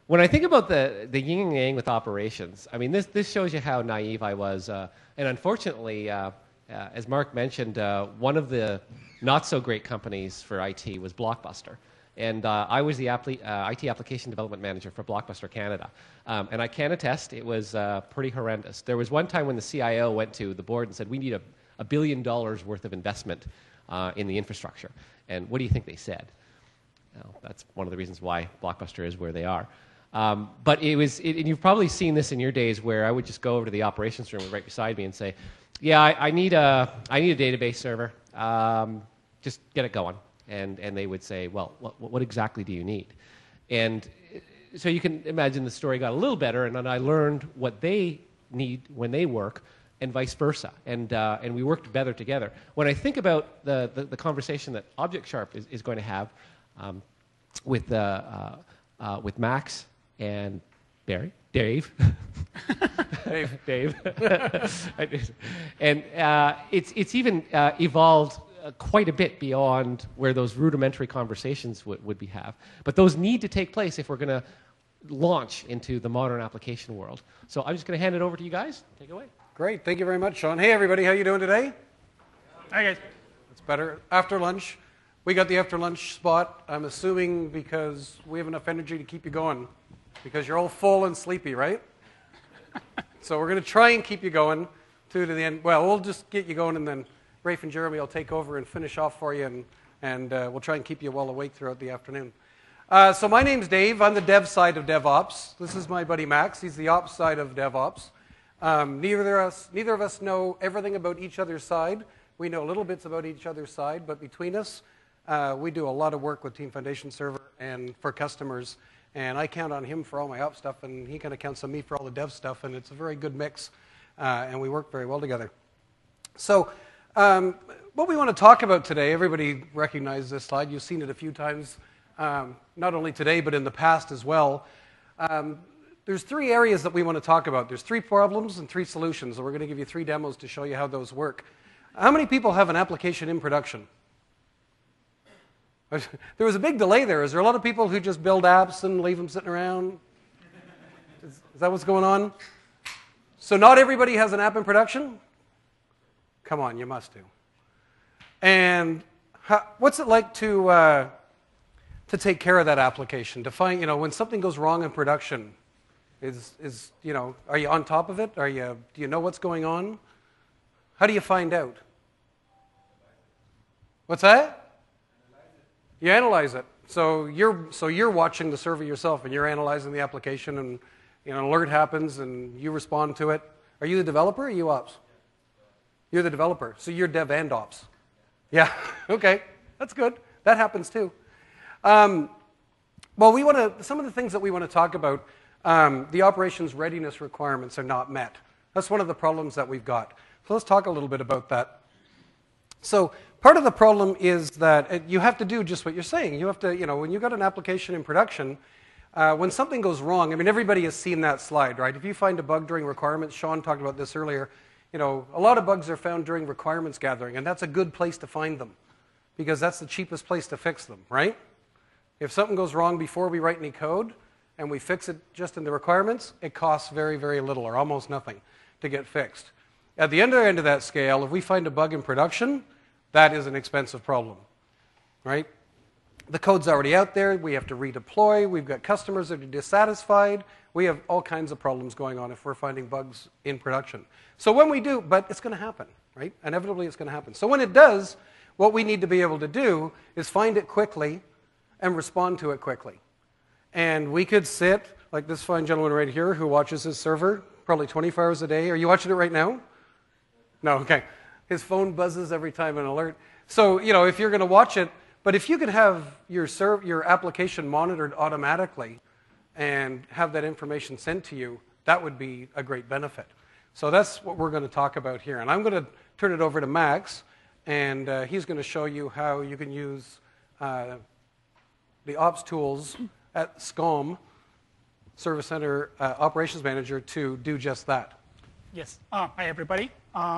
when I think about the yin and yang with operations, I mean, this shows you how naive I was. And unfortunately, as Mark mentioned, one of the not-so-great companies for IT was Blockbuster. And I was the IT application development manager for Blockbuster Canada. And I can attest, it was pretty horrendous. There was one time when the CIO went to the board and said, we need $1 billion worth of investment in the infrastructure. And what do you think they said? Well, that's one of the reasons why Blockbuster is where they are. But and you've probably seen this in your days where I would just go over to the operations room right beside me and say, yeah, I need a database server. Just get it going. And they would say, well, what exactly do you need? And so you can imagine the story got a little better, and then I learned what they need when they work, and vice versa. And we worked better together. When I think about the conversation that ObjectSharp is going to have with Max and Dave. Dave. And it's even evolved quite a bit beyond where those rudimentary conversations would have. But those need to take place if we're going to launch into the modern application world. So I'm just going to hand it over to you guys. Take it away. Great. Thank you very much, Sean. Hey, everybody. How you doing today? Hi, guys. It's better. After lunch. We got the after lunch spot, I'm assuming because we have enough energy to keep you going. Because you're all full and sleepy, right? So we're going to try and keep you going to the end. Well, we'll just get you going, and then Rafe and Jeremy will take over and finish off for you, and we'll try and keep you well awake throughout the afternoon. So my name's Dave. I'm the dev side of DevOps. This is my buddy Max. He's the ops side of DevOps. Neither of us know everything about each other's side. We know little bits about each other's side, but between us, we do a lot of work with Team Foundation Server and for customers. And I count on him for all my ops stuff, and he kind of counts on me for all the dev stuff, and it's a very good mix, and we work very well together. So what we want to talk about today, everybody recognizes this slide. You've seen it a few times, not only today, but in the past as well. There's three areas that we want to talk about. There's three problems and three solutions, and we're going to give you three demos to show you how those work. How many people have an application in production? There was a big delay there. Is there a lot of people who just build apps and leave them sitting around? Is that what's going on? So not everybody has an app in production? Come on, you must do. And what's it like to take care of that application? To find, when something goes wrong in production, are you on top of it? Do you know what's going on? How do you find out? What's that? You analyze it. So you're watching the server yourself, and you're analyzing the application, and an alert happens, and you respond to it. Are you the developer or are you ops? You're the developer. So you're dev and ops. Yeah. Okay. That's good. That happens too. Well, some of the things that we want to talk about, the operations readiness requirements are not met. That's one of the problems that we've got. So let's talk a little bit about that. So part of the problem is that you have to do just what you're saying. You have to, when you've got an application in production, when something goes wrong, I mean, everybody has seen that slide, right? If you find a bug during requirements, Sean talked about this earlier, a lot of bugs are found during requirements gathering, and that's a good place to find them because that's the cheapest place to fix them, right? If something goes wrong before we write any code and we fix it just in the requirements, it costs very, very little or almost nothing to get fixed. At the other end of that scale, if we find a bug in production, that is an expensive problem, right? The code's already out there. We have to redeploy. We've got customers that are dissatisfied. We have all kinds of problems going on if we're finding bugs in production. So when we do, but it's going to happen, right? Inevitably, it's going to happen. So when it does, what we need to be able to do is find it quickly and respond to it quickly. And we could sit, like this fine gentleman right here who watches his server probably 24 hours a day. Are you watching it right now? No, okay. His phone buzzes every time an alert. So, if you're going to watch it, but if you could have your application monitored automatically and have that information sent to you, that would be a great benefit. So that's what we're going to talk about here. And I'm going to turn it over to Max, and he's going to show you how you can use the ops tools at SCOM, Service Center Operations Manager, to do just that. Yes. Hi, everybody.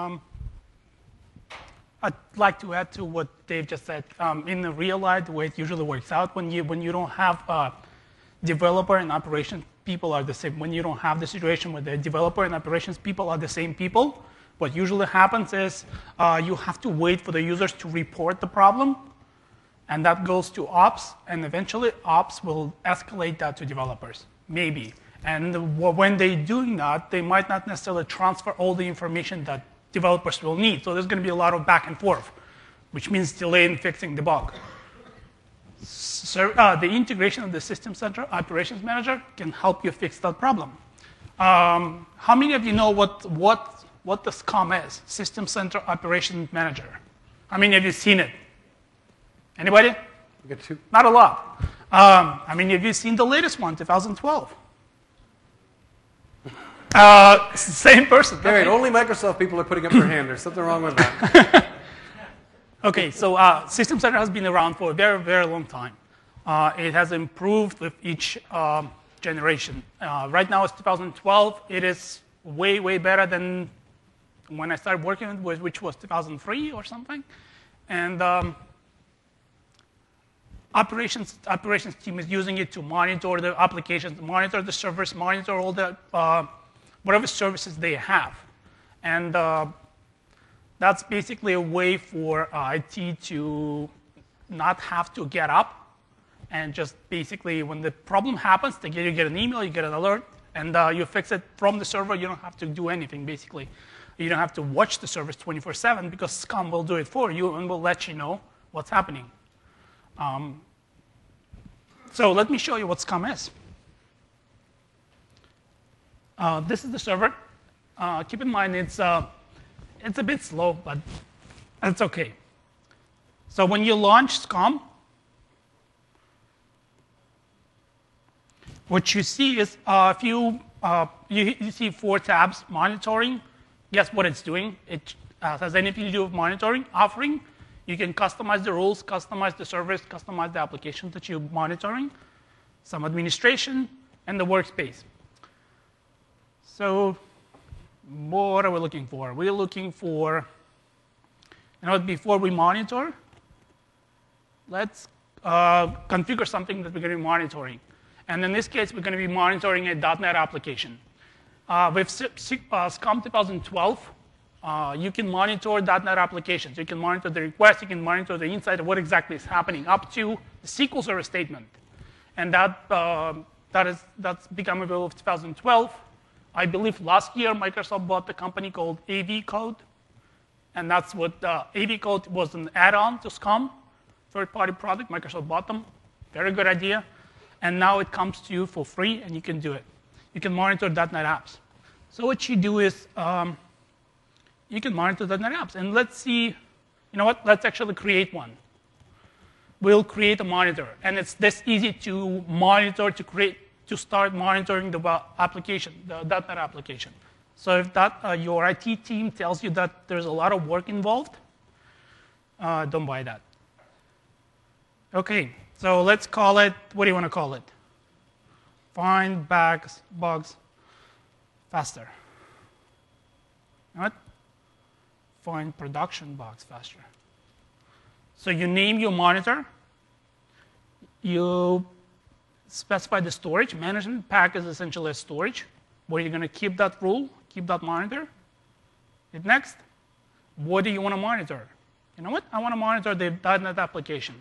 I'd like to add to what Dave just said. In the real life, the way it usually works out, when you don't have developer and operations people are the same. When you don't have the situation where the developer and operations people are the same people, what usually happens is you have to wait for the users to report the problem, and that goes to ops, and eventually ops will escalate that to developers, maybe. And when they're doing that, they might not necessarily transfer all the information that developers will need. So there's going to be a lot of back and forth, which means delay in fixing the bug. So, the integration of the System Center Operations Manager can help you fix that problem. How many of you know what the SCOM is, System Center Operations Manager? How many of you seen it? Anybody? You get two. Not a lot. How many of you seen the latest one, 2012? Same person. Okay, only Microsoft people are putting up their hand. There's something wrong with that. Okay, so System Center has been around for a very, very long time. It has improved with each generation. Right now it's 2012. It is way, way better than when I started working with, which was 2003 or something. And operations team is using it to monitor the applications, monitor the servers, monitor all the whatever services they have. And that's basically a way for IT to not have to get up and just basically when the problem happens, you get an email, you get an alert, and you fix it from the server. You don't have to do anything, basically. You don't have to watch the service 24/7 because SCOM will do it for you and will let you know what's happening. So let me show you what SCOM is. This is the server. Keep in mind it's a bit slow, but it's okay. So when you launch SCOM, what you see is you see 4 tabs: monitoring. Guess what it's doing? It has anything to do with monitoring, offering. You can customize the rules, customize the service, customize the application that you're monitoring, some administration, and the workspace. So what are we looking for? We're looking for, before we monitor, let's configure something that we're going to be monitoring. And in this case, we're going to be monitoring a .NET application. With SCOM 2012, you can monitor .NET applications. You can monitor the request. You can monitor the insight of what exactly is happening up to the SQL Server statement. And that's become available in 2012. I believe last year, Microsoft bought a company called AV Code. And that's what AV Code was an add-on to SCOM, third-party product. Microsoft bought them. Very good idea. And now it comes to you for free, and you can do it. You can monitor .NET apps. So what you do is you can monitor .NET apps. And let's see, let's actually create one. We'll create a monitor. And it's this easy to monitor, to start monitoring the application, the .NET application. So if your IT team tells you that there's a lot of work involved, don't buy that. Okay, so let's call it, what do you want to call it? Find bugs faster. What? Find production bugs faster. So you name your monitor. You specify the storage. Management pack is essentially a storage where you're going to keep that rule, keep that monitor. Hit next. What do you want to monitor? You know what? I want to monitor the .NET application.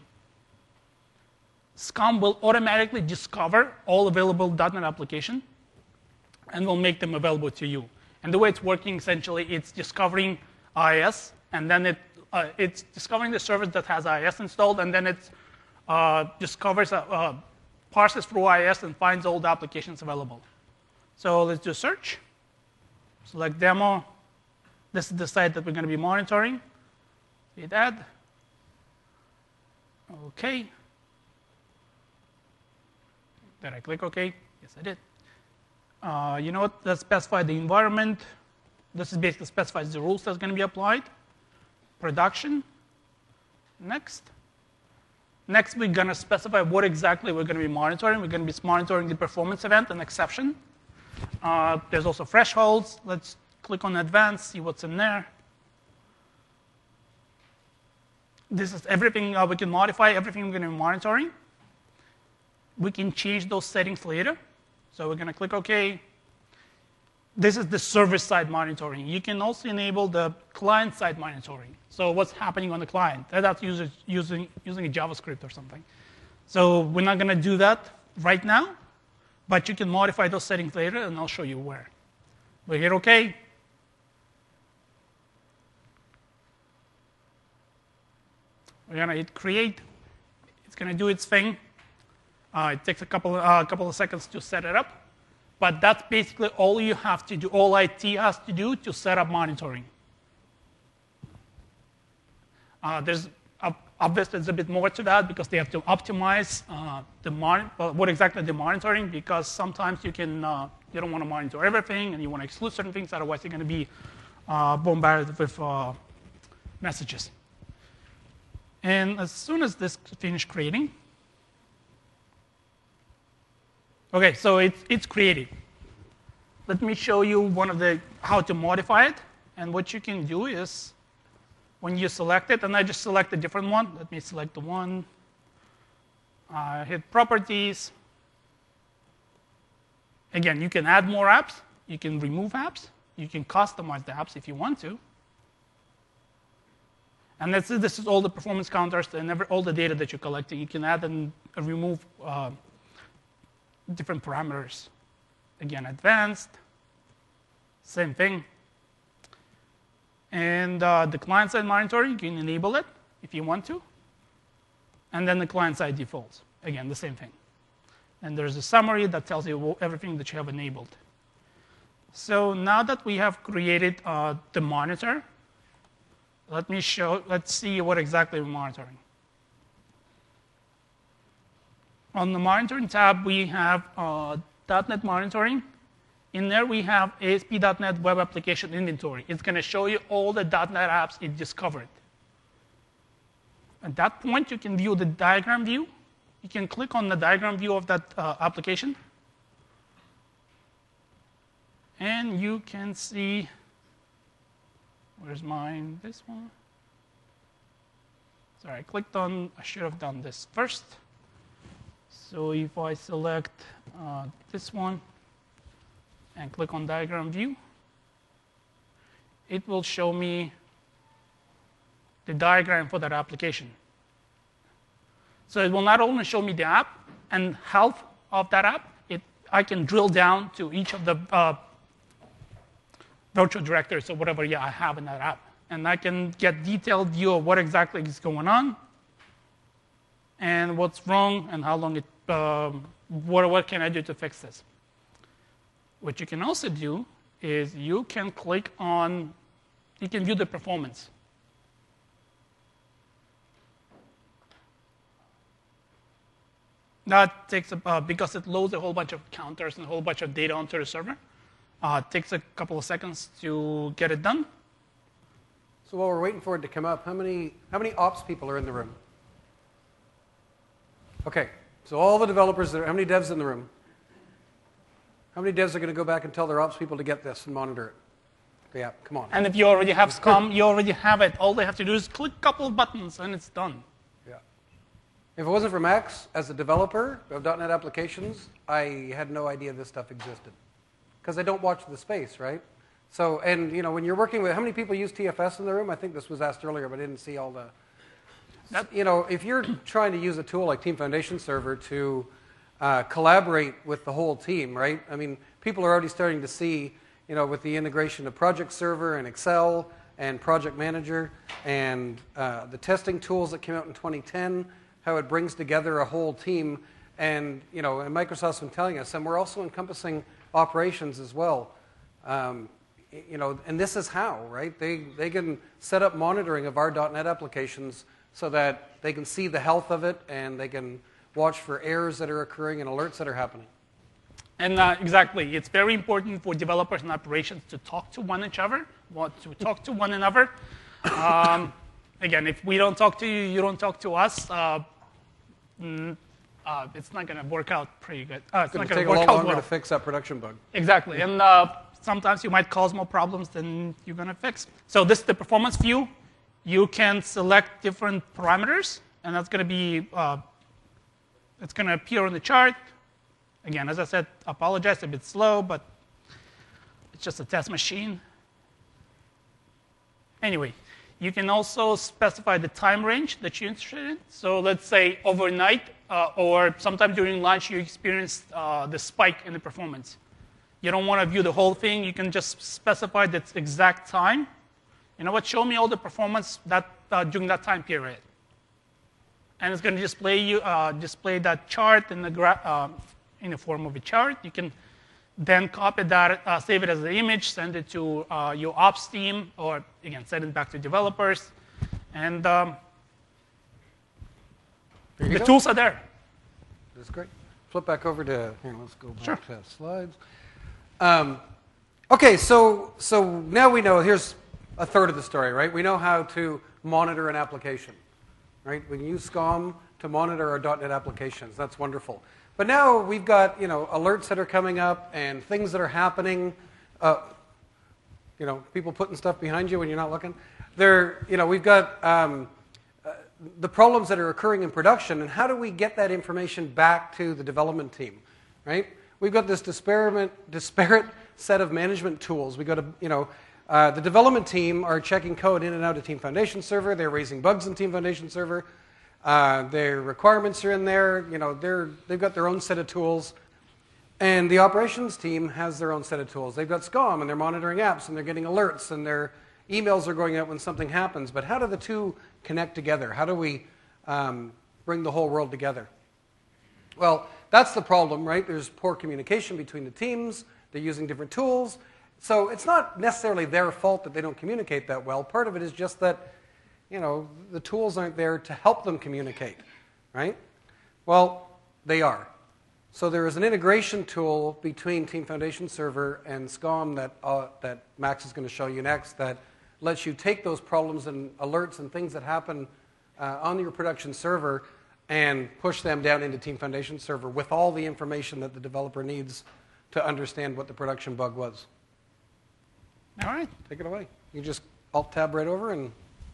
SCOM will automatically discover all available .NET application and will make them available to you. And the way it's working, essentially, it's discovering IIS, and then it's discovering the service that has IIS installed, and then it discovers, parses through IIS and finds all the applications available. So let's do a search. Select demo. This is the site that we're going to be monitoring. Hit add. OK. Did I click OK? Yes, I did. You know what? Let's specify the environment. This is basically specifies the rules that's going to be applied. Production. Next. Next, we're going to specify what exactly we're going to be monitoring. We're going to be monitoring the performance event and exception. There's also thresholds. Let's click on advanced, see what's in there. This is everything we can modify, everything we're going to be monitoring. we can change those settings later. So we're going to click OK. This is the server-side monitoring. You can also enable the client-side monitoring. So what's happening on the client? That's using a JavaScript or something. So we're not going to do that right now, but you can modify those settings later, and I'll show you where. We hit OK. We're going to hit Create. It's going to do its thing. It takes a couple of seconds to set it up. But that's basically all you have to do, all IT has to do to set up monitoring. Obviously, there's a bit more to that because they have to optimize what exactly they're monitoring, because sometimes you don't want to monitor everything and you want to exclude certain things, otherwise you're going to be bombarded with messages. And as soon as this finishes creating, okay, so it's created. Let me show you how to modify it. And what you can do is, when you select it, and I just select a different one. Let me select the one. Hit Properties. Again, you can add more apps. You can remove apps. You can customize the apps if you want to. And this is all the performance counters and all the data that you're collecting. You can add and remove different parameters. Again, advanced, same thing. And the client-side monitoring, you can enable it if you want to. And then the client-side defaults, again, the same thing. And there's a summary that tells you everything that you have enabled. So now that we have created the monitor, let's see what exactly we're monitoring. On the monitoring tab, we have .NET monitoring. In there, we have ASP.NET Web Application Inventory. It's going to show you all the .NET apps it discovered. At that point, you can view the diagram view. You can click on the diagram view of that application. And you can see, where's mine? This one. Sorry, I should have done this first. So if I select this one and click on diagram view, it will show me the diagram for that application. So it will not only show me the app and health of that app, I can drill down to each of the virtual directories or whatever I have in that app. And I can get detailed view of what exactly is going on and what's wrong and how long what can I do to fix this. What you can also do is you can view the performance. That takes, because it loads a whole bunch of counters and a whole bunch of data onto the server, it takes a couple of seconds to get it done. So while we're waiting for it to come up, how many ops people are in the room? Okay, so all the developers, how many devs in the room? How many devs are going to go back and tell their ops people to get this and monitor it? Yeah, come on. And if you already have Scum, you already have it. All they have to do is click a couple of buttons and it's done. Yeah. If it wasn't for Max, as a developer of .NET applications, I had no idea this stuff existed. Because I don't watch the space, right? So, and when you're working with, how many people use TFS in the room? I think this was asked earlier, but I didn't see all the. If you're trying to use a tool like Team Foundation Server to collaborate with the whole team, right? I mean, people are already starting to see, with the integration of Project Server and Excel and Project Manager and the testing tools that came out in 2010, how it brings together a whole team. And, and Microsoft's been telling us, and we're also encompassing operations as well. And this is how, right? They can set up monitoring of our .NET applications so that they can see the health of it and they can watch for errors that are occurring and alerts that are happening. And exactly, it's very important for developers and operations to talk to one another. Again, if we don't talk to you, you don't talk to us. It's not going to work out pretty good. It's going to take a lot longer to fix that production bug. Exactly, and sometimes you might cause more problems than you're going to fix. So this is the performance view. You can select different parameters, and that's going to be it's going to appear on the chart. Again, as I said, apologize, a bit slow, but it's just a test machine. Anyway, you can also specify the time range that you're interested in. So let's say overnight or sometime during lunch you experience the spike in the performance. You don't want to view the whole thing. You can just specify the exact time. You know what? Show me all the performance during that time period. And it's going to display that chart in the form of a chart. You can then copy that, save it as an image, send it to your ops team, or again, send it back to developers. And the tools are there. That's great. Flip back over to, here, let's go back Sure. to slides. Okay, so now we know, here's a third of the story, right? We know how to monitor an application, right? We can use SCOM to monitor our .NET applications. That's wonderful. But now we've got, alerts that are coming up and things that are happening. People putting stuff behind you when you're not looking. We've got the problems that are occurring in production, and how do we get that information back to the development team, right? We've got this disparate set of management tools. We got to, the development team are checking code in and out of Team Foundation Server. They're raising bugs in Team Foundation Server. Their requirements are in there. They've got their own set of tools. And the operations team has their own set of tools. They've got SCOM, and they're monitoring apps, and they're getting alerts, and their emails are going out when something happens. But how do the two connect together? How do we bring the whole world together? Well, that's the problem, right? There's poor communication between the teams. They're using different tools. So it's not necessarily their fault that they don't communicate that well. Part of it is just that, the tools aren't there to help them communicate, right? Well, they are. So there is an integration tool between Team Foundation Server and SCOM that Max is going to show you next that lets you take those problems and alerts and things that happen on your production server and push them down into Team Foundation Server with all the information that the developer needs to understand what the production bug was. All right. Take it away. You just Alt-Tab right over and...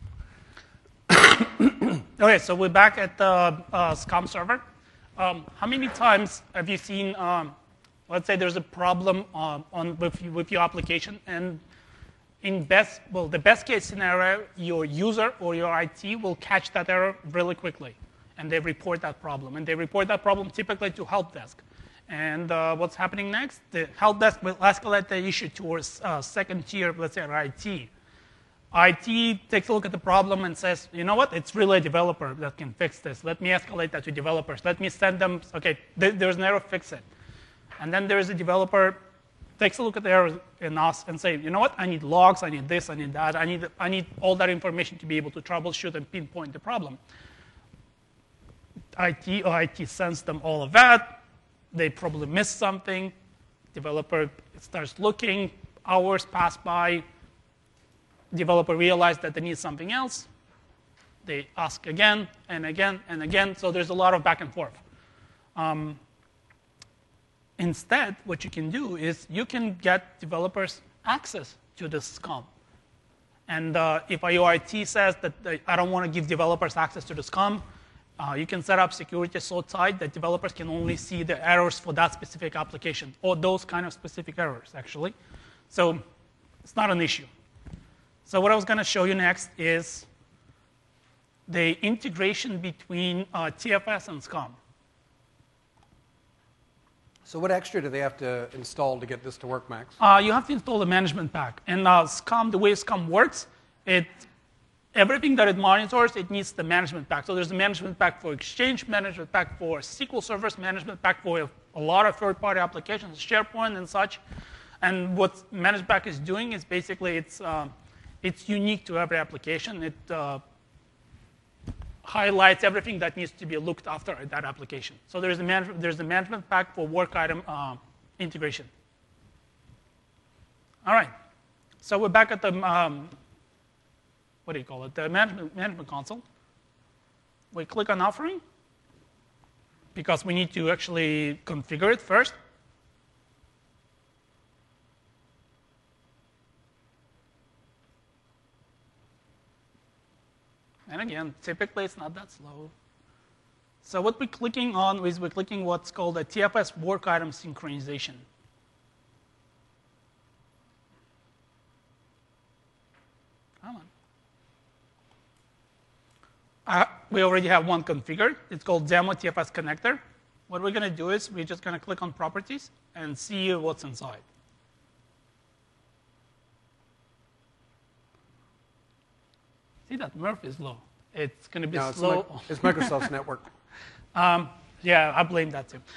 Okay, so we're back at the SCOM server. How many times have you seen, let's say there's a problem with your application, and the best case scenario, your user or your IT will catch that error really quickly, and they report that problem. And they report that problem typically to help desk. And what's happening next? The help desk will escalate the issue towards second tier, let's say IT. IT takes a look at the problem and says, you know what, it's really a developer that can fix this. Let me escalate that to developers. Let me send them, okay, there's an error, fix it. And then there's a developer, takes a look at the error in us and say, you know what, I need logs, I need this, I need that, I need all that information to be able to troubleshoot and pinpoint the problem. IT sends them all of that. They probably missed something. Developer starts looking, hours pass by. Developer realizes that they need something else. They ask again and again and again. So there's a lot of back and forth. Instead, what you can do is you can get developers access to this SCOM. And if your IT says that I don't want to give developers access to the SCOM, you can set up security so tight that developers can only see the errors for that specific application, or those kind of specific errors, actually. So it's not an issue. So what I was going to show you next is the integration between TFS and SCOM. So what extra do they have to install to get this to work, Max? You have to install the management pack. And SCOM, the way SCOM works, everything that it monitors, it needs the management pack. So there's a management pack for Exchange, management pack for SQL servers, management pack for a lot of third-party applications, SharePoint and such. And what management pack is doing is basically it's unique to every application. It highlights everything that needs to be looked after at that application. So there's a management pack for work item integration. All right. So we're back at the what do you call it? The management console. We click on offering because we need to actually configure it first. And again, typically it's not that slow. So what we're clicking on is we're clicking what's called a TFS work item synchronization. Come on. We already have one configured. It's called Demo TFS Connector. What we're going to do is we're just going to click on Properties and see what's inside. See that Murph is low. It's going to be slow. It's Microsoft's network. Yeah, I blame that too.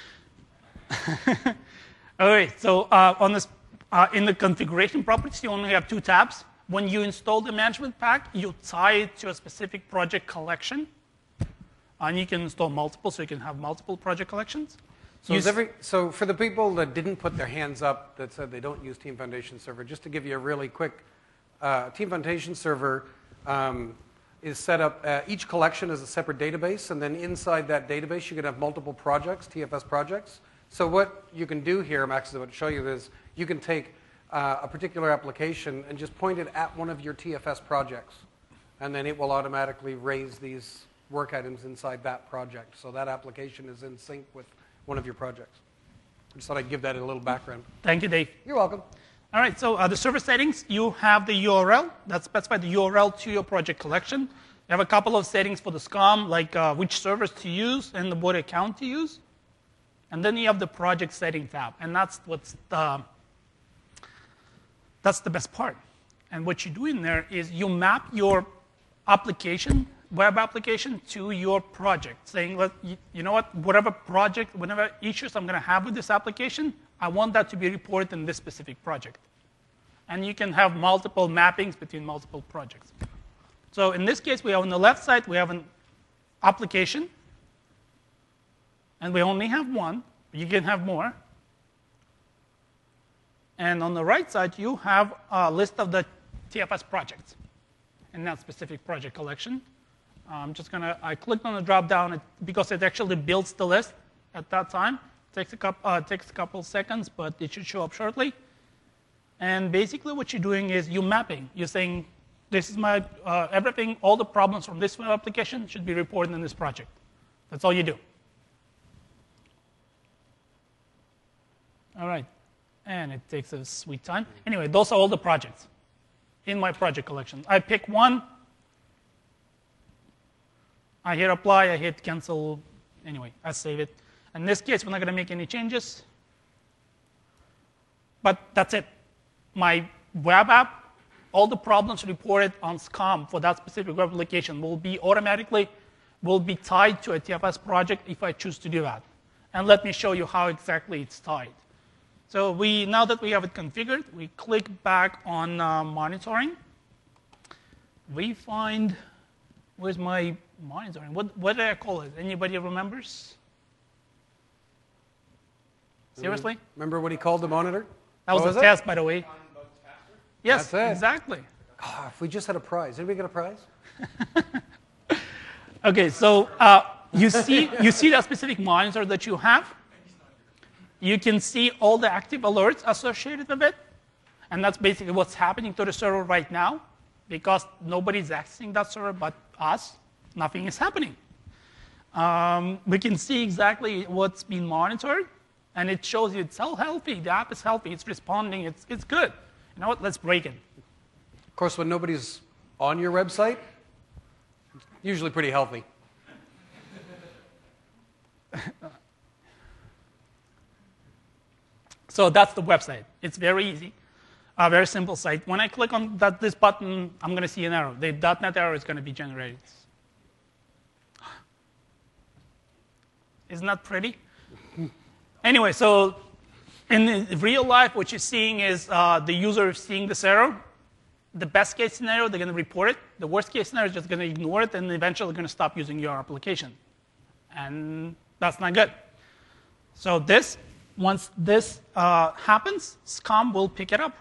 All right, so on this, in the configuration properties, you only have 2 tabs. When you install the management pack, you tie it to a specific project collection. And you can install multiple, so you can have multiple project collections. So for the people that didn't put their hands up that said they don't use Team Foundation Server, just to give you a really quick, Team Foundation Server is set up, each collection is a separate database, and then inside that database you can have multiple projects, TFS projects. So what you can do here, Max is about to show you this, you can take a particular application and just point it at one of your TFS projects, and then it will automatically raise these work items inside that project. So that application is in sync with one of your projects. I just thought I'd give that a little background. Thank you, Dave. You're welcome. All right, so the server settings, you have the URL. That specifies the URL to your project collection. You have a couple of settings for the SCOM, like which servers to use and what account to use. And then you have the project setting tab, and that's the best part. And what you do in there is you map your application, web application, to your project, saying, you know what, whatever project, whatever issues I'm going to have with this application, I want that to be reported in this specific project. And you can have multiple mappings between multiple projects. So in this case, we have on the left side, we have an application. And we only have one. You can have more. And on the right side, you have a list of the TFS projects in that specific project collection. I clicked on the drop down because it actually builds the list at that time. Takes a couple seconds, but it should show up shortly. And basically what you're doing is you're mapping. You're saying, this is my, everything, all the problems from this application should be reported in this project. That's all you do. All right. And it takes a sweet time. Anyway, those are all the projects in my project collection. I pick one. I hit apply. I hit cancel. Anyway, I save it. In this case, we're not going to make any changes. But that's it. My web app, all the problems reported on SCOM for that specific web application will be tied to a TFS project if I choose to do that. And let me show you how exactly it's tied. So now that we have it configured, we click back on monitoring. We find, where's my monitoring? What did I call it? Anybody remembers? Seriously? Remember what he called the monitor? That was a test, by the way. Yes, That's it. exactly. Oh, if we just had a prize. Did we get a prize? Okay, so you see that specific monitor that you have. You can see all the active alerts associated with it. And that's basically what's happening to the server right now. Because nobody's accessing that server but us, nothing is happening. We can see exactly what's being monitored. And it shows you it's all healthy. The app is healthy. It's responding. It's good. You know what? Let's break it. Of course, when nobody's on your website, it's usually pretty healthy. So that's the website. It's very easy. A very simple site. When I click on this button, I'm going to see an error. The .NET error is going to be generated. Isn't that pretty? Anyway, so in real life, what you're seeing is the user seeing this error. The best case scenario, they're going to report it. The worst case scenario is just going to ignore it, and eventually they're going to stop using your application. And that's not good. So once this happens, SCOM will pick it up.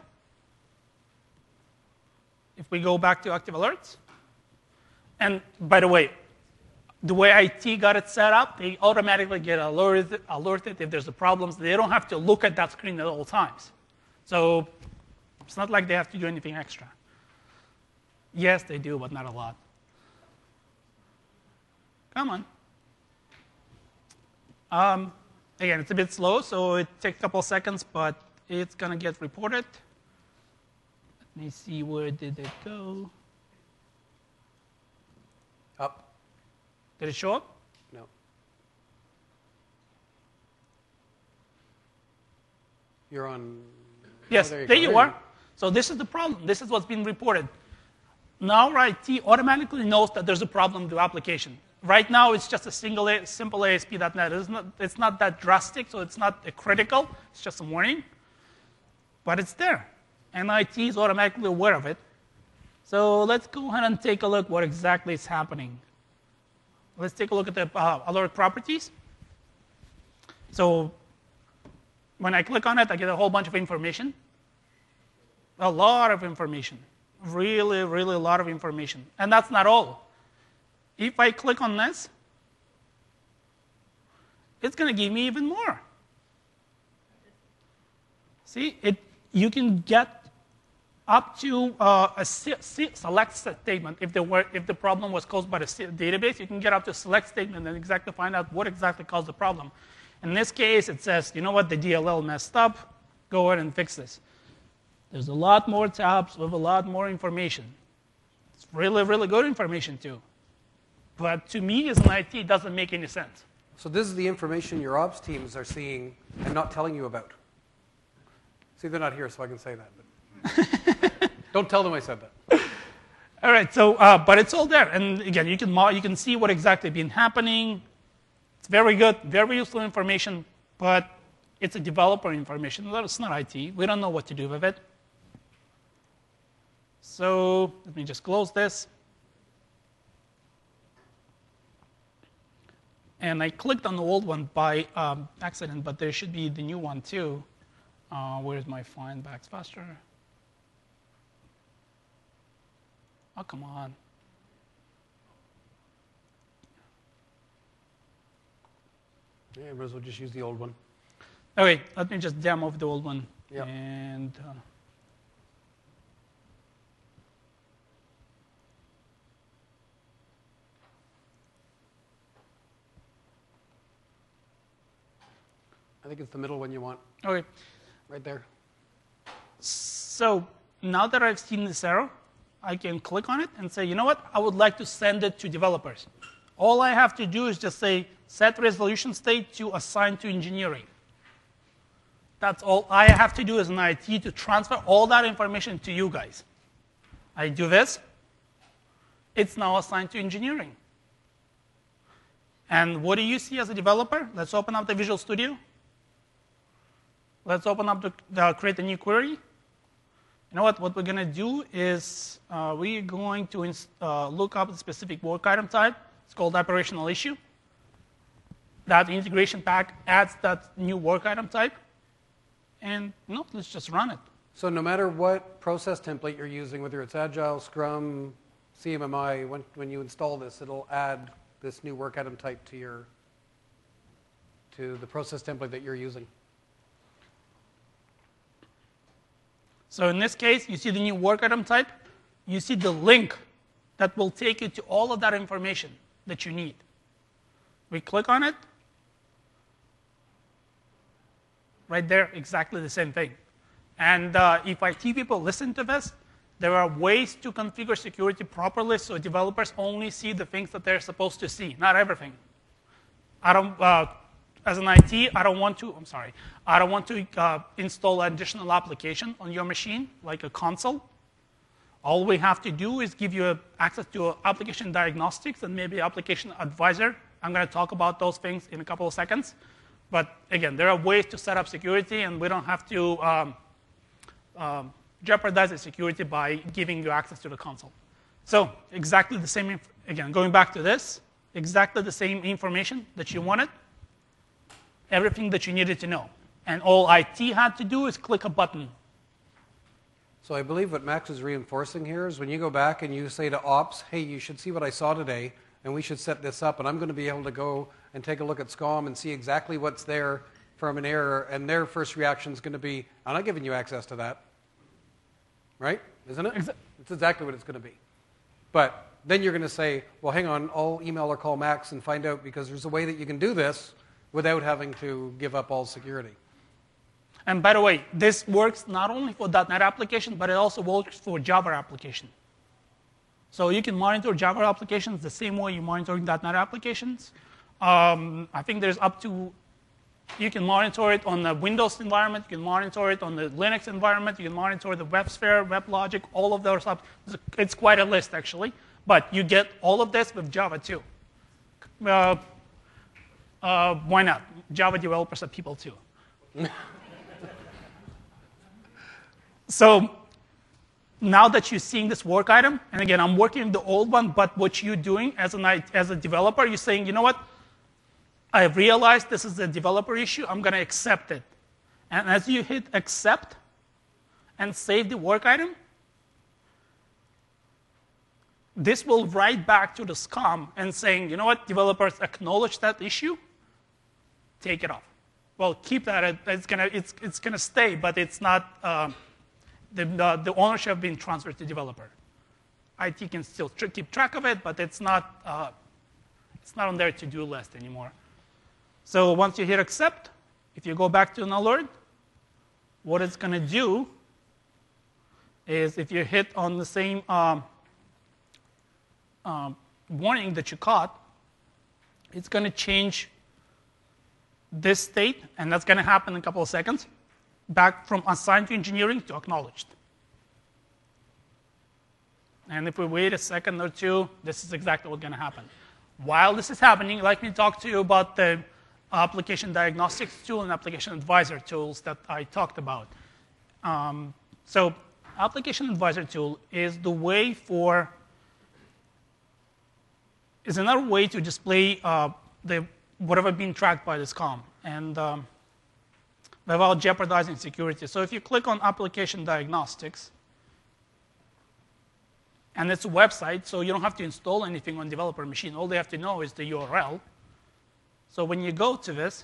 If we go back to active alerts. And by the way IT got it set up, they automatically get alerted if there's a problem. They don't have to look at that screen at all times. So it's not like they have to do anything extra. Yes, they do, but not a lot. Come on. Again, it's a bit slow, so it takes a couple of seconds, but it's going to get reported. Let me see, where did it go? Up. Did it show up? No. You're on. Yes, there there go. you are. So this is the problem. This is what's been reported. Now IT automatically knows that there's a problem with the application. Right now, it's just a simple ASP.NET. It's not that drastic, so it's not critical. It's just a warning. But it's there. And IT is automatically aware of it. So let's go ahead and take a look what exactly is happening. Let's take a look at the alert properties. So when I click on it, I get a whole bunch of information. A lot of information. Really, really a lot of information. And that's not all. If I click on this, it's going to give me even more. See, you can get up to a select statement. If the problem was caused by the database, you can get up to a select statement and exactly find out what exactly caused the problem. In this case, it says, you know what, the DLL messed up. Go ahead and fix this. There's a lot more tabs with a lot more information. It's really, really good information, too. But to me, as an IT, it doesn't make any sense. So this is the information your ops teams are seeing and not telling you about. See, they're not here, so I can say that. But don't tell them I said that. All right, so but it's all there, and again, you can see what exactly been happening. It's very good, very useful information, but it's a developer information. It's not IT. We don't know what to do with it. So let me just close this. And I clicked on the old one by accident, but there should be the new one too. Where's my find backs faster? Oh, come on. Yeah, might as well just use the old one. Okay, let me just demo the old one. Yep. And I think it's the middle one you want. okay. Right there. So now that I've seen this error, I can click on it and say, you know what? I would like to send it to developers. All I have to do is just say, set resolution state to assign to engineering. That's all I have to do as an IT to transfer all that information to you guys. I do this. It's now assigned to engineering. And what do you see as a developer? Let's open up the Visual Studio. Let's open up create a new query. You know what? What we're going to do is we're going to look up a specific work item type. It's called operational issue. That integration pack adds that new work item type. And let's just run it. So no matter what process template you're using, whether it's Agile, Scrum, CMMI, when you install this, it'll add this new work item type to the process template that you're using. So in this case, you see the new work item type. You see the link that will take you to all of that information that you need. We click on it. Right there, exactly the same thing. And if IT people listen to this, there are ways to configure security properly so developers only see the things that they're supposed to see, not everything. As an IT, I don't want to install an additional application on your machine, like a console. All we have to do is give you access to application diagnostics and maybe application advisor. I'm going to talk about those things in a couple of seconds. But again, there are ways to set up security, and we don't have to jeopardize the security by giving you access to the console. So exactly the same, again, going back to this, exactly the same information that you wanted, everything that you needed to know. And all IT had to do is click a button. So I believe what Max is reinforcing here is when you go back and you say to ops, hey, you should see what I saw today, and we should set this up, and I'm going to be able to go and take a look at SCOM and see exactly what's there from an error, and their first reaction is going to be, I'm not giving you access to that. Right? Isn't it? It's exactly what it's going to be. But then you're going to say, well, hang on, I'll email or call Max and find out, because there's a way that you can do this, without having to give up all security. And by the way, this works not only for .NET applications, but it also works for Java applications. So you can monitor Java applications the same way you're monitoring .NET applications. I think there's up to, you can monitor it on the Windows environment, you can monitor it on the Linux environment, you can monitor the WebSphere, WebLogic, all of those stuff. It's quite a list, actually. But you get all of this with Java, too. Why not? Java developers are people, too. So now that you're seeing this work item, and again, I'm working with the old one, but what you're doing as a developer, you're saying, you know what? I realized this is a developer issue. I'm going to accept it. And as you hit accept and save the work item, this will write back to the SCOM and saying, you know what? Developers acknowledge that issue. Take it off. Well, keep that. It's going to stay, but it's not. The ownership has been transferred to developer. IT can still keep track of it, but it's not on their to-do list anymore. So once you hit accept, if you go back to an alert, what it's going to do is if you hit on the same warning that you caught, it's going to change this state, and that's going to happen in a couple of seconds, back from assigned to engineering to acknowledged. And if we wait a second or two, this is exactly what's going to happen. While this is happening, let me talk to you about the application diagnostics tool and application advisor tools that I talked about. So application advisor tool is the way is another way to display whatever being tracked by the SCOM, and without jeopardizing security. So if you click on application diagnostics, and it's a website, so you don't have to install anything on developer machine. All they have to know is the URL. So when you go to this,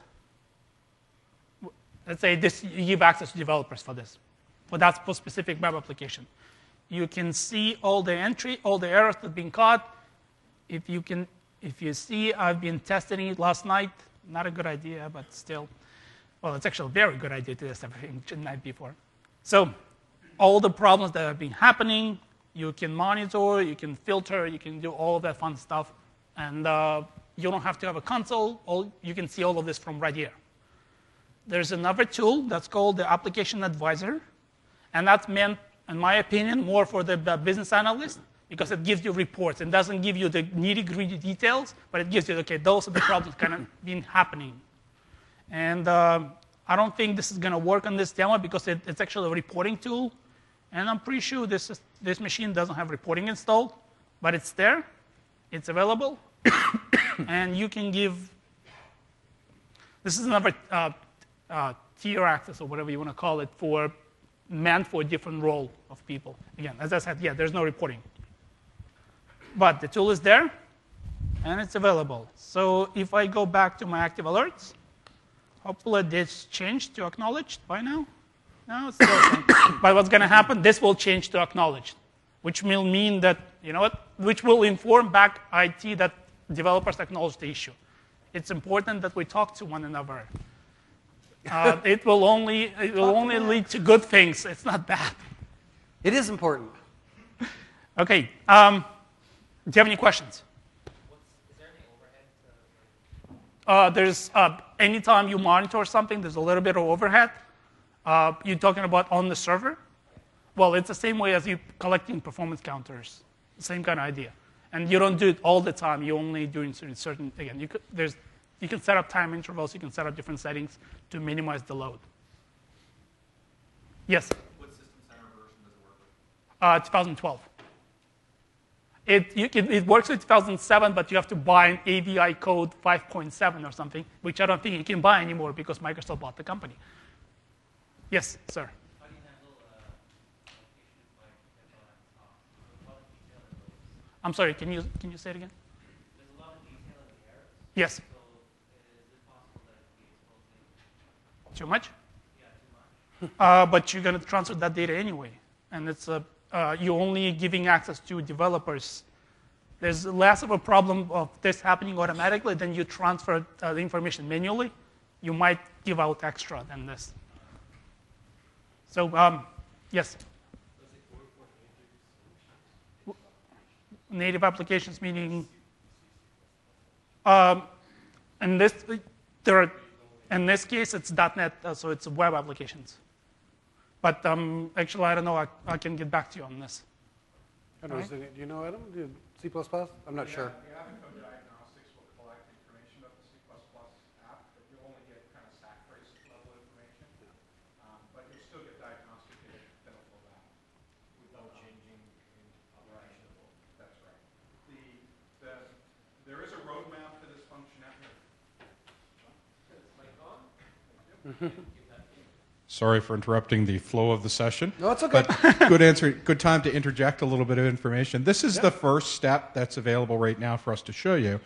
let's say you give access to developers for this, for that specific web application. You can see all the errors that have been caught. If you see, I've been testing it last night. Not a good idea, but still. Well, it's actually a very good idea to test everything the night before. So all the problems that have been happening, you can monitor, you can filter, you can do all of that fun stuff. And you don't have to have a console. You can see all of this from right here. There's another tool that's called the Application Advisor. And that's meant, in my opinion, more for the business analyst, because it gives you reports. It doesn't give you the nitty-gritty details, but it gives you, okay, those are the problems kind of been happening. And I don't think this is going to work on this demo because it's actually a reporting tool. And I'm pretty sure this machine doesn't have reporting installed, but it's there. It's available. And you can give, this is another tier access or whatever you want to call it, meant for a different role of people. Again, as I said, yeah, there's no reporting. But the tool is there, and it's available. So if I go back to my active alerts, hopefully this changed to acknowledged by now. No, it's still the same. But what's going to happen, this will change to acknowledged, which will mean that, you know what, which will inform back IT that developers acknowledge the issue. It's important that we talk to one another. It will only lead to good things. It's not bad. It is important. Okay. Do you have any questions? Is there any overhead? There's anytime you monitor something, there's a little bit of overhead. You're talking about on the server? Well, it's the same way as you collecting performance counters. Same kind of idea. And you don't do it all the time. You only do it in certain, again, you can set up time intervals. You can set up different settings to minimize the load. Yes? What System Center version does it work with? 2012. It works with 2007, but you have to buy an AVI code 5.7 or something, which I don't think you can buy anymore because Microsoft bought the company. Yes, sir. How do you handle applications like a lot of detail in those? I'm sorry. Can you say it again? There's a lot of detail in the errors. Yes. So is it possible that it can be exposed? Too much? Yeah, too much. But you're going to transfer that data anyway, and it's you're only giving access to developers There's less of a problem of this happening automatically than you transfer the information manually. You might give out extra than this. So, yes? Native applications meaning, in this case, it's .NET, so it's web applications. But actually, I don't know. I can get back to you on this. I don't know, do you know, Adam? C++? I'm not sure. The Avoco diagnostics will collect information about the C++ app, but you'll only get kind of stack trace level information. But you'll still get diagnostic data that'll flow back. Without changing operational. That's right. There is a roadmap to this functionality. Sorry for interrupting the flow of the session. No, it's okay. But good answer. Good time to interject a little bit of information. This is the first step that's available right now for us to show you.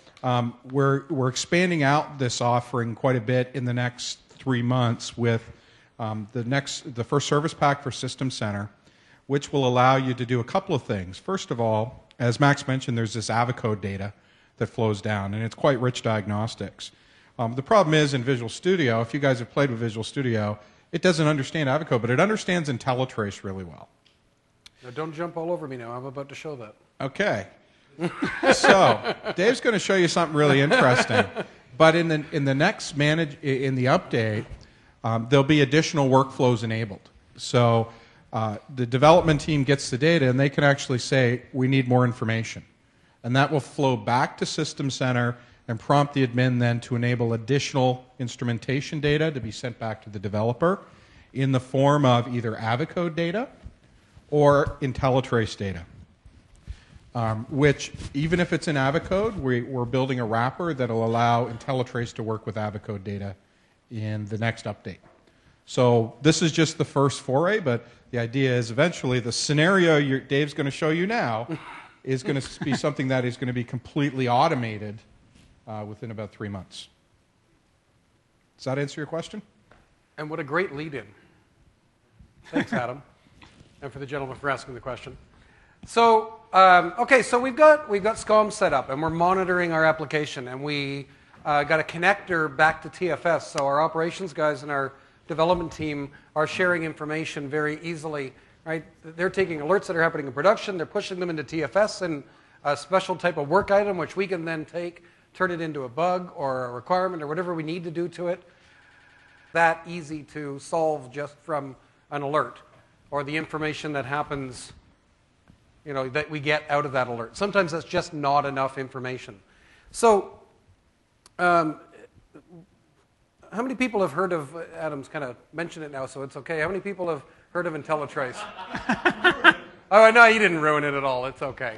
We're expanding out this offering quite a bit in the next 3 months with the first service pack for System Center, which will allow you to do a couple of things. First of all, as Max mentioned, there's this Avoco data that flows down, and it's quite rich diagnostics. The problem is in Visual Studio, if you guys have played with Visual Studio, it doesn't understand Avoco, but it understands IntelliTrace really well. Now, don't jump all over me now. I'm about to show that. Okay. So Dave's going to show you something really interesting. But in the update, there'll be additional workflows enabled. So the development team gets the data, and they can actually say, we need more information. And that will flow back to System Center and prompt the admin then to enable additional instrumentation data to be sent back to the developer in the form of either Avoco data or IntelliTrace data. Which, even if it's in Avocode, we're building a wrapper that will allow IntelliTrace to work with Avocode data in the next update. So this is just the first foray, but the idea is eventually the scenario Dave's going to show you now is going to be something that is going to be completely automated within about 3 months. Does that answer your question? And what a great lead-in. Thanks, Adam. And for the gentleman for asking the question. So, okay, so we've got SCOM set up, and we're monitoring our application, and we got a connector back to TFS, so our operations guys and our development team are sharing information very easily, right? They're taking alerts that are happening in production, they're pushing them into TFS in a special type of work item, which we can then take, turn it into a bug or a requirement or whatever we need to do to it. That easy to solve just from an alert or the information that happens, you know, that we get out of that alert. Sometimes that's just not enough information. So, how many people have heard of, Adam's kind of mentioned it now, so it's okay. How many people have heard of IntelliTrace? Oh, no, you didn't ruin it at all. It's okay.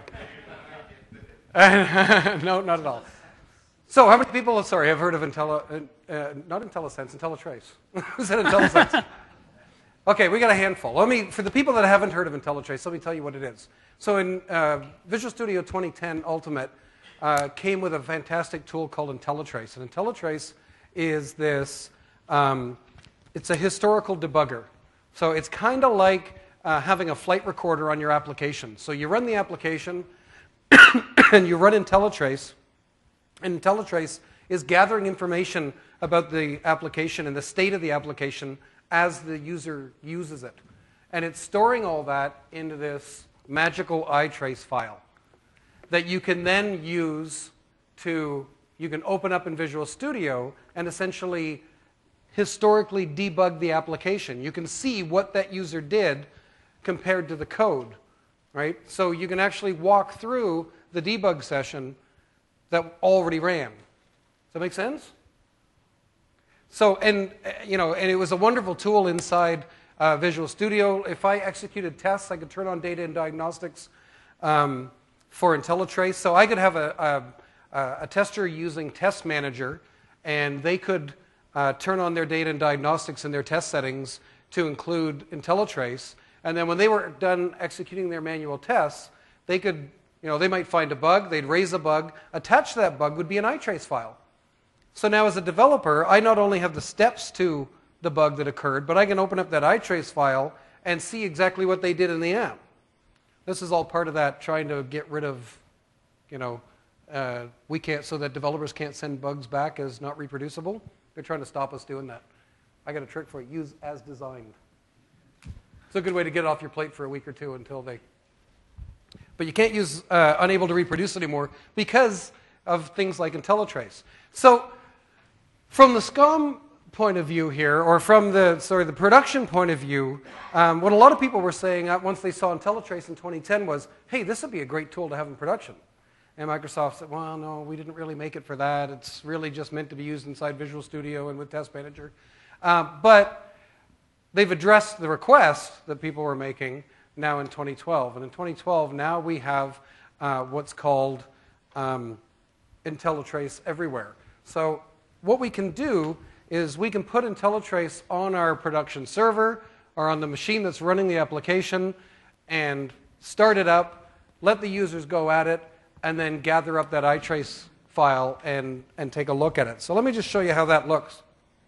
No, not at all. So, how many people, have heard of not IntelliSense, IntelliTrace? Who said IntelliSense? Okay, we got a handful. For the people that haven't heard of IntelliTrace, let me tell you what it is. So in Visual Studio 2010 Ultimate came with a fantastic tool called IntelliTrace. And IntelliTrace is this, it's a historical debugger. So it's kind of like having a flight recorder on your application. So you run the application and you run IntelliTrace. And IntelliTrace is gathering information about the application and the state of the application as the user uses it. And it's storing all that into this magical iTrace file that you can then use you can open up in Visual Studio and essentially historically debug the application. You can see what that user did compared to the code, right? So you can actually walk through the debug session that already ran. Does that make sense? So, and it was a wonderful tool inside Visual Studio. If I executed tests, I could turn on data and diagnostics for IntelliTrace. So I could have a tester using Test Manager, and they could turn on their data and diagnostics in their test settings to include IntelliTrace. And then when they were done executing their manual tests, they could, they might find a bug, they'd raise a bug. Attached to that bug would be an iTrace file. So now as a developer, I not only have the steps to the bug that occurred, but I can open up that iTrace file and see exactly what they did in the app. This is all part of that trying to get rid of you know, we can't, so that developers can't send bugs back as not reproducible. They're trying to stop us doing that. I got a trick for you. Use as designed. It's a good way to get it off your plate for a week or two until they... But you can't use unable to reproduce anymore because of things like IntelliTrace. So from the SCOM point of view here, or from the production point of view, what a lot of people were saying once they saw IntelliTrace in 2010 was, hey, this would be a great tool to have in production. And Microsoft said, well, no, we didn't really make it for that. It's really just meant to be used inside Visual Studio and with Test Manager. But they've addressed the request that people were making now in 2012. And in 2012, now we have what's called IntelliTrace everywhere. So what we can do is we can put IntelliTrace on our production server or on the machine that's running the application and start it up, let the users go at it, and then gather up that iTrace file and take a look at it. So let me just show you how that looks.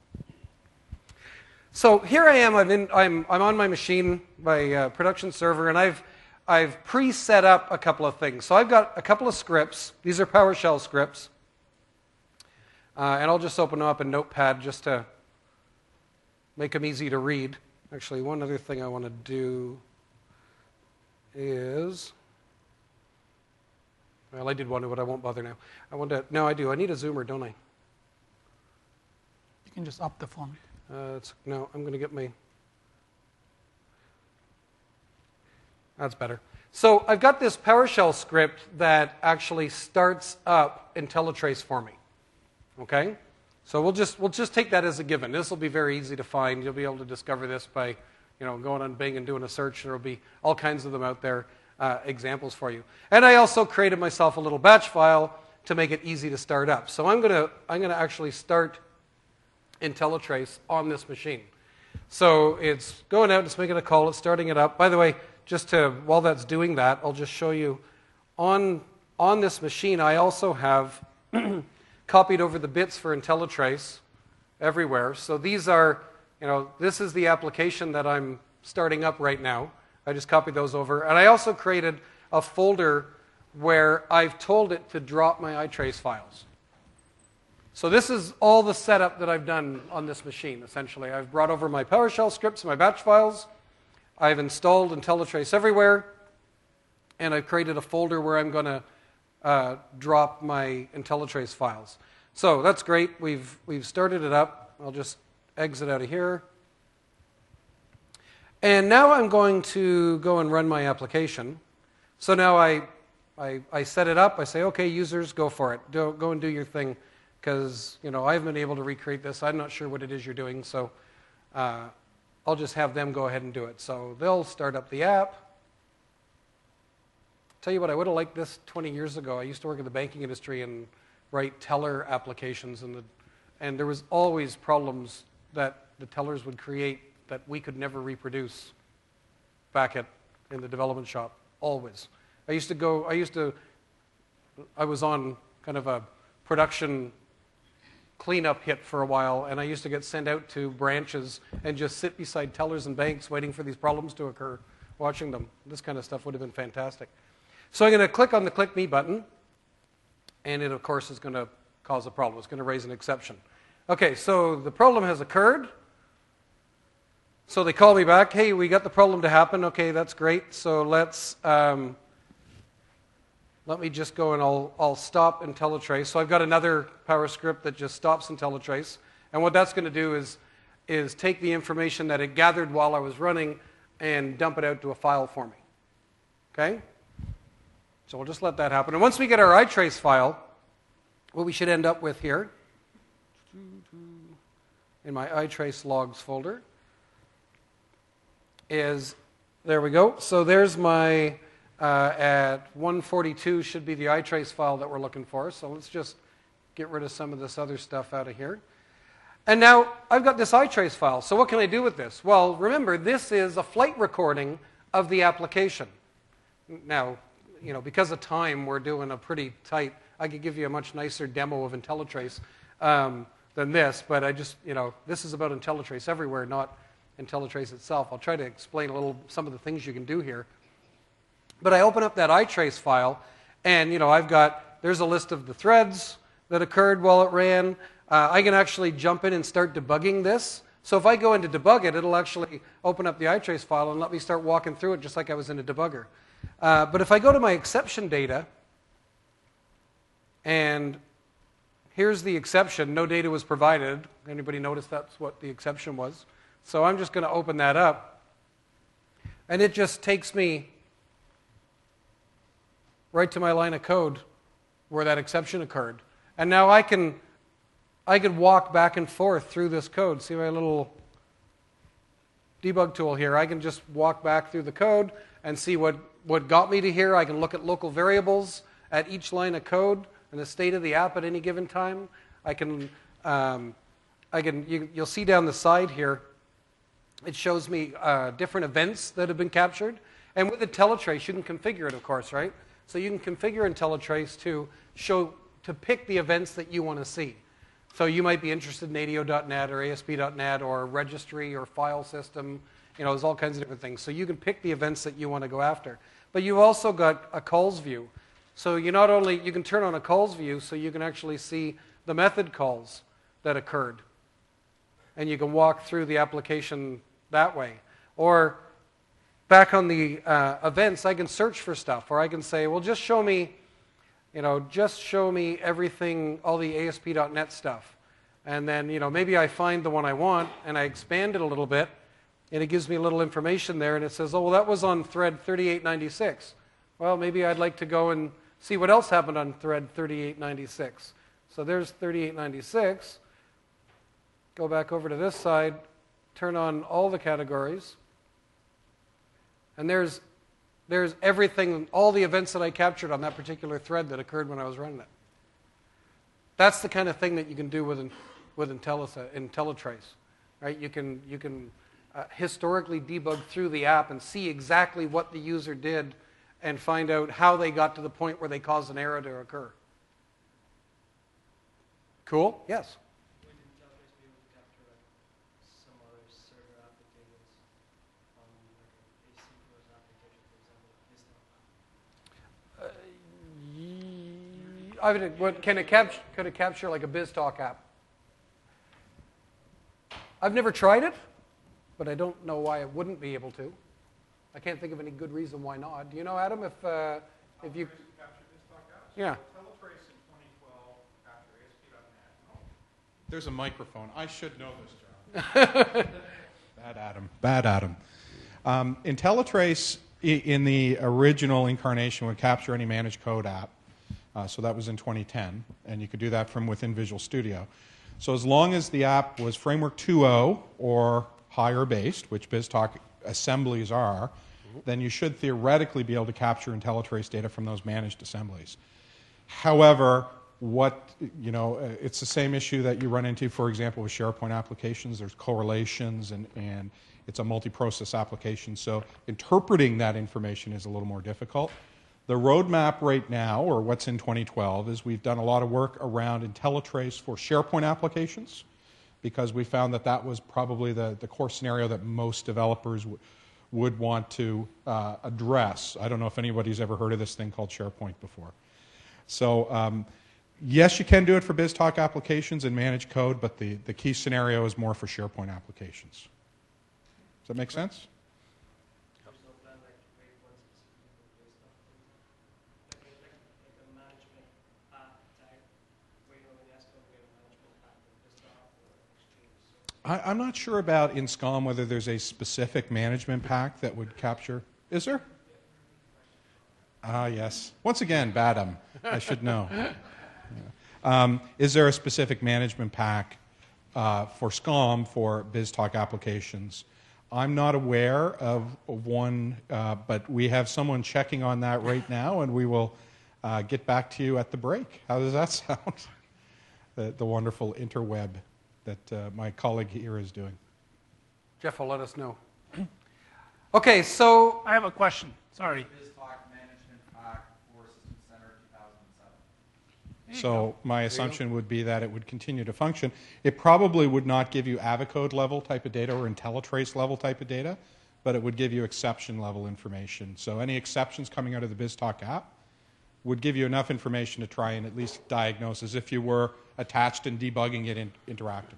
So here I am. I'm on my machine, my production server, and I've pre-set up a couple of things. So I've got a couple of scripts. These are PowerShell scripts. And I'll just open them up in Notepad just to make them easy to read. Actually, one other thing I want to do is... Well, I did want to, but I won't bother now. No, I do. I need a zoomer, don't I? You can just up the font. No, I'm going to get my... That's better. So I've got this PowerShell script that actually starts up IntelliTrace for me. Okay? So we'll just take that as a given. This will be very easy to find. You'll be able to discover this by, going on Bing and doing a search. There will be all kinds of them out there, examples for you. And I also created myself a little batch file to make it easy to start up. So I'm gonna actually start IntelliTrace on this machine. So it's going out, it's making a call, it's starting it up. By the way, while that's doing that, I'll just show you on this machine. I also have copied over the bits for IntelliTrace everywhere. So these are, this is the application that I'm starting up right now. I just copied those over. And I also created a folder where I've told it to drop my iTrace files. So this is all the setup that I've done on this machine, essentially. I've brought over my PowerShell scripts, my batch files. I've installed IntelliTrace everywhere. And I've created a folder where I'm going to drop my IntelliTrace files. So that's great. We've started it up. I'll just exit out of here. And now I'm going to go and run my application. So now I set it up. I say, okay, users, go for it. Go and do your thing. Because I haven't been able to recreate this. I'm not sure what it is you're doing. So I'll just have them go ahead and do it. So they'll start up the app. Tell you what, I would have liked this 20 years ago. I used to work in the banking industry and write teller applications, and there was always problems that the tellers would create that we could never reproduce back in the development shop. Always. I was on kind of a production cleanup hit for a while, and I used to get sent out to branches and just sit beside tellers and banks waiting for these problems to occur, watching them. This kind of stuff would have been fantastic. So I'm going to click on the Click Me button, and it, of course, is going to cause a problem. It's going to raise an exception. Okay, so the problem has occurred. So they call me back. Hey, we got the problem to happen. Okay, that's great. So let me just go and I'll stop IntelliTrace. So I've got another PowerScript that just stops IntelliTrace. And what that's going to do is take the information that it gathered while I was running and dump it out to a file for me. Okay? So we'll just let that happen. And once we get our iTrace file, what we should end up with here, in my iTrace logs folder, is, there we go. So there's my, at 142 should be the iTrace file that we're looking for. So let's just get rid of some of this other stuff out of here. And now I've got this iTrace file. So what can I do with this? Well, remember, this is a flight recording of the application. Now, because of time, we're doing a pretty tight, I could give you a much nicer demo of IntelliTrace than this, but this is about IntelliTrace everywhere, not IntelliTrace itself. I'll try to explain some of the things you can do here. But I open up that iTrace file, And there's a list of the threads that occurred while it ran. I can actually jump in and start debugging this. So if I go in to debug it, it'll actually open up the iTrace file and let me start walking through it just like I was in a debugger. But if I go to my exception data, and here's the exception, no data was provided. Anybody notice that's what the exception was? So I'm just going to open that up. And it just takes me right to my line of code where that exception occurred. And now I can walk back and forth through this code. See my little debug tool here? I can just walk back through the code and see what got me to here. I can look at local variables at each line of code and the state of the app at any given time. You'll see down the side here, it shows me different events that have been captured. And with IntelliTrace, you can configure it, of course, right? So you can configure IntelliTrace to pick the events that you want to see. So you might be interested in ADO.NET or ASP.NET or registry or file system. There's all kinds of different things. So you can pick the events that you want to go after. But you've also got a calls view. So you can turn on a calls view so you can actually see the method calls that occurred. And you can walk through the application that way. Or back on the events, I can search for stuff. Or I can say, well, just show me everything, all the ASP.NET stuff. And then, maybe I find the one I want, and I expand it a little bit, and it gives me a little information there, and it says, oh, well, that was on thread 3896. Well, maybe I'd like to go and see what else happened on thread 3896. So there's 3896. Go back over to this side, turn on all the categories, and there's everything, all the events that I captured on that particular thread that occurred when I was running it. That's the kind of thing that you can do with IntelliTrace, right? You can historically debug through the app and see exactly what the user did and find out how they got to the point where they caused an error to occur. Cool? Yes? Would IntelliTrace be able to capture some other server applications on a asynchronous application, for example, Could it capture like a BizTalk app? I've never tried it, but I don't know why it wouldn't be able to. I can't think of any good reason why not. Do you know, Adam, if you... Yeah. IntelliTrace in 2012 after ASP.NET. There's a microphone. I should know this, John. Bad Adam. IntelliTrace in the original incarnation would capture any managed code app. So that was in 2010, and you could do that from within Visual Studio. So as long as the app was Framework 2.0 or higher based, which BizTalk assemblies are, then you should theoretically be able to capture IntelliTrace data from those managed assemblies. However, it's the same issue that you run into, for example, with SharePoint applications. There's correlations, and it's a multi-process application, so interpreting that information is a little more difficult. The roadmap right now, or what's in 2012, is we've done a lot of work around IntelliTrace for SharePoint applications, because we found that was probably the core scenario that most developers would want to address. I don't know if anybody's ever heard of this thing called SharePoint before. So yes, you can do it for BizTalk applications and managed code, but the key scenario is more for SharePoint applications. Does that make sense? there's no plan like to create one specifically for BizTalk, like a management app tag, where when you ask for a management app for BizTalk or Exchange. I'm not sure about in SCOM whether there's a specific management pack that would capture. Is there? Ah, yes. Once again, Badam. I should know. Yeah. Is there a specific management pack for SCOM for BizTalk applications? I'm not aware of one, but we have someone checking on that right now, and we will get back to you at the break. How does that sound? The wonderful interweb that my colleague here is doing. Jeff will let us know. Okay, so... I have a question. Sorry. BizTalk Management Pack for System Center 2007. So my assumption would be that it would continue to function. It probably would not give you Avicode level type of data or IntelliTrace level type of data, but it would give you exception level information. So any exceptions coming out of the BizTalk app would give you enough information to try and at least diagnose as if you were attached and debugging it interactively.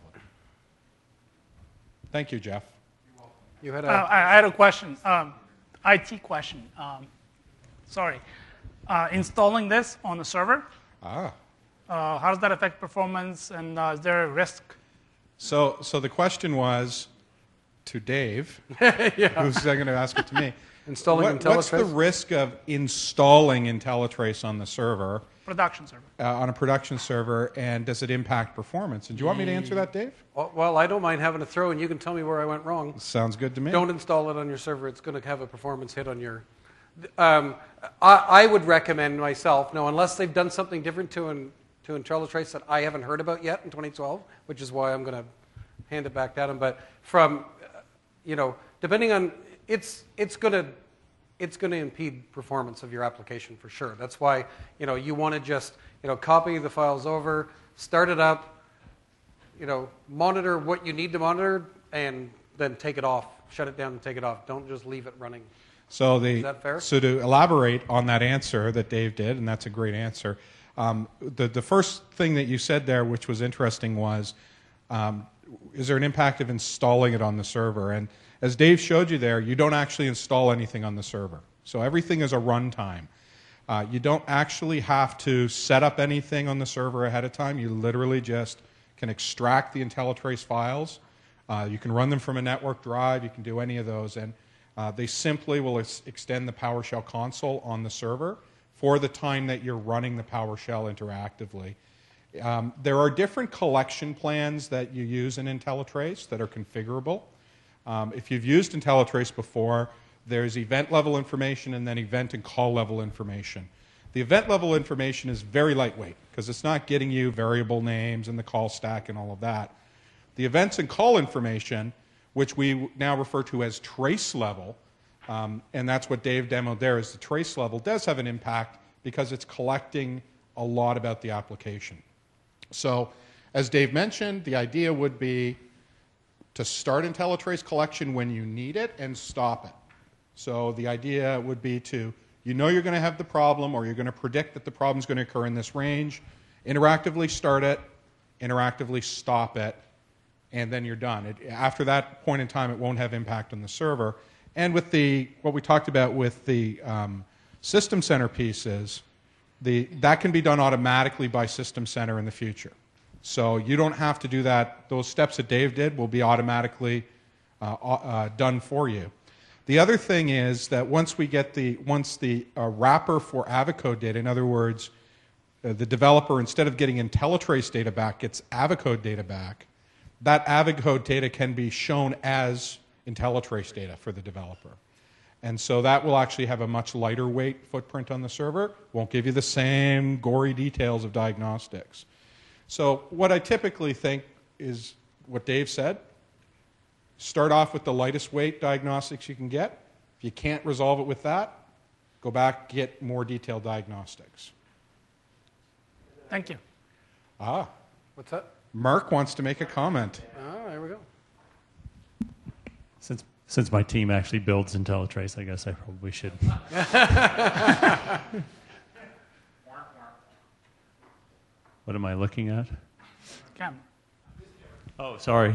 Thank you, Jeff. You had I had a question, IT question. Sorry. Installing this on the server, Ah. how does that affect performance, and is there a risk? So the question was to Dave, who's then going to ask it to me. installing What's the IntelliTrace. risk of installing IntelliTrace on the server, Production server. on a production server, and does it impact performance? And do you want me to answer that, Dave? Well, I don't mind having a throw, and you can tell me where I went wrong. Sounds good to me. Don't install it on your server. It's going to have a performance hit on your... I would recommend myself, no, unless they've done something different to IntelliTrace that I haven't heard about yet in 2012, which is why I'm going to hand it back to Adam. But from, depending on, it's going to impede performance of your application for sure. That's why, you want to just, copy the files over, start it up, monitor what you need to monitor, and then take it off. Shut it down and take it off. Don't just leave it running. Is that fair? So to elaborate on that answer that Dave did, and that's a great answer, the first thing that you said there, which was interesting, was is there an impact of installing it on the server? And as Dave showed you there, you don't actually install anything on the server. So everything is a runtime. You don't actually have to set up anything on the server ahead of time. You literally just can extract the IntelliTrace files. You can run them from a network drive. You can do any of those. And they simply will extend the PowerShell console on the server for the time that you're running the PowerShell interactively. There are different collection plans that you use in IntelliTrace that are configurable. If you've used IntelliTrace before, there's event level information and then event and call level information. The event level information is very lightweight because it's not getting you variable names and the call stack and all of that. The events and call information, which we now refer to as trace level, and that's what Dave demoed there, is the trace level, does have an impact because it's collecting a lot about the application. So, as Dave mentioned, the idea would be to start IntelliTrace collection when you need it and stop it. So the idea would be to, you're going to have the problem, or you're going to predict that the problem is going to occur in this range, interactively start it, interactively stop it, and then you're done. After that point in time, it won't have impact on the server. And with what we talked about with the System Center pieces, that can be done automatically by System Center in the future. So you don't have to do that. Those steps that Dave did will be automatically done for you. The other thing is that once the wrapper for Avicode data, in other words, the developer, instead of getting IntelliTrace data back, gets Avicode data back, that Avicode data can be shown as IntelliTrace data for the developer. And so that will actually have a much lighter weight footprint on the server, won't give you the same gory details of diagnostics. So what I typically think is what Dave said. Start off with the lightest weight diagnostics you can get. If you can't resolve it with that, go back, get more detailed diagnostics. Thank you. What's that? Mark wants to make a comment. There we go. Since my team actually builds IntelliTrace, I guess I probably should. What am I looking at? Camera. Oh, sorry.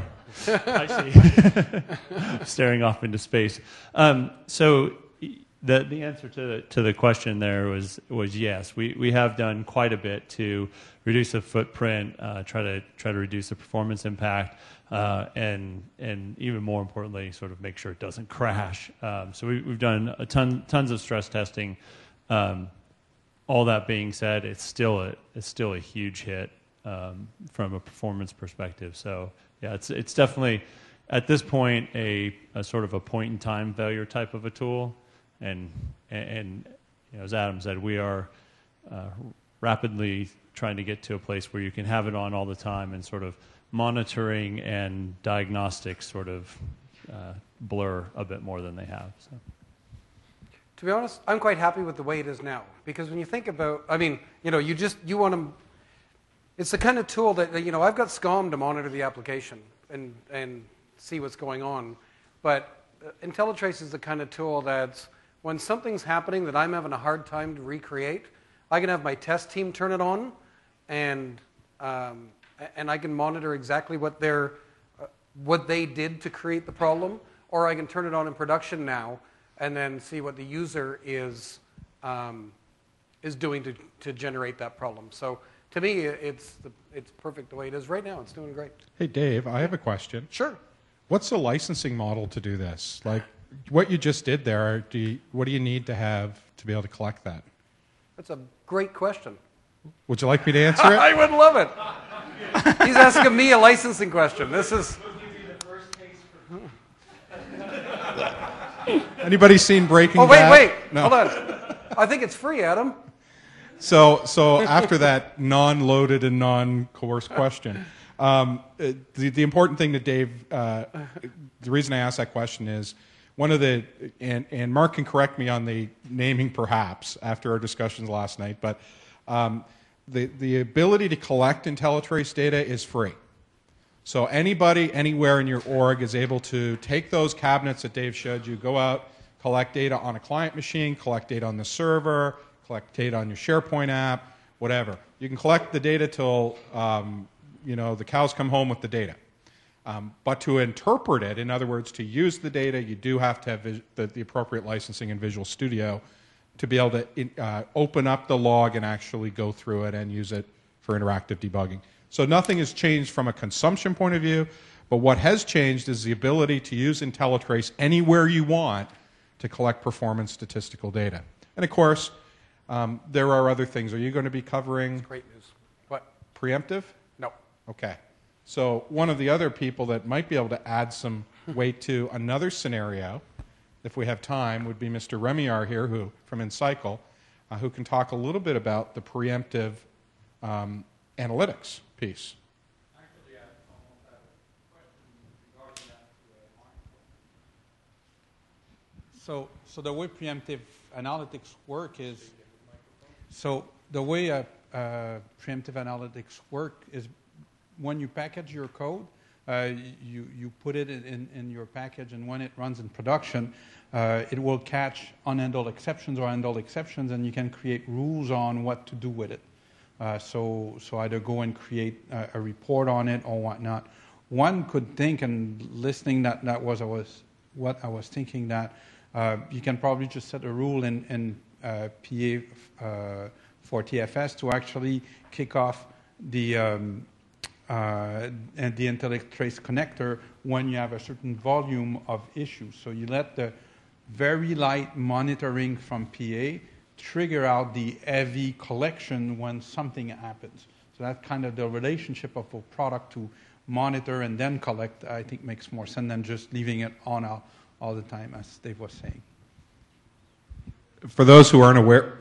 I see. Staring off into space. So the answer to the question there was yes. We have done quite a bit to reduce the footprint, try to reduce the performance impact, and even more importantly, sort of make sure it doesn't crash. So we've done tons of stress testing. All that being said, it's still a huge hit from a performance perspective. So yeah, it's definitely at this point a sort of a point in time failure type of a tool, and as Adam said, we are rapidly trying to get to a place where you can have it on all the time, and sort of monitoring and diagnostics sort of blur a bit more than they have. So. To be honest, I'm quite happy with the way it is now, because when you think about, you want to. It's the kind of tool that I've got SCOM to monitor the application and see what's going on, but IntelliTrace is the kind of tool that's when something's happening that I'm having a hard time to recreate, I can have my test team turn it on, and I can monitor exactly what they did to create the problem, or I can turn it on in production now and then see what the user is doing to generate that problem. So to me, it's perfect the way it is right now. It's doing great. Hey, Dave, I have a question. Sure. What's the licensing model to do this? Like, what you just did there, what do you need to have to be able to collect that? That's a great question. Would you like me to answer it? I would love it. He's asking me a licensing question. This is... Anybody seen Breaking Oh, Bad? wait. No. Hold on. I think it's free, Adam. So after that non-loaded and non-coerced question, the important thing that Dave, the reason I asked that question is one of the, and Mark can correct me on the naming perhaps after our discussions last night, but the ability to collect IntelliTrace data is free. So anybody, anywhere in your org is able to take those cabinets that Dave showed you, go out, collect data on a client machine, collect data on the server, collect data on your SharePoint app, whatever. You can collect the data till the cows come home with the data. But to interpret it, in other words, to use the data, you do have to have the appropriate licensing in Visual Studio to be able to open up the log and actually go through it and use it for interactive debugging. So nothing has changed from a consumption point of view, but what has changed is the ability to use IntelliTrace anywhere you want to collect performance statistical data. And of course, there are other things. Are you going to be covering Great news. What? preemptive? No. Okay. So one of the other people that might be able to add some weight to another scenario, if we have time, would be Mr. Remiar here, from Encycle, who can talk a little bit about the preemptive analytics piece. Actually, I almost have a question regarding that to Mark. So the way preemptive analytics work is, preemptive analytics work is when you package your code, you put it in your package, and when it runs in production, it will catch unhandled exceptions or handled exceptions, and you can create rules on what to do with it. So either go and create a report on it or whatnot. One could think, and listening, that was what I was thinking, that you can probably just set a rule in PA for TFS to actually kick off the IntelliTrace connector when you have a certain volume of issues. So you let the very light monitoring from PA trigger out the heavy collection when something happens. So that kind of the relationship of a product to monitor and then collect, I think, makes more sense than just leaving it on all the time, as Dave was saying. For those who aren't aware,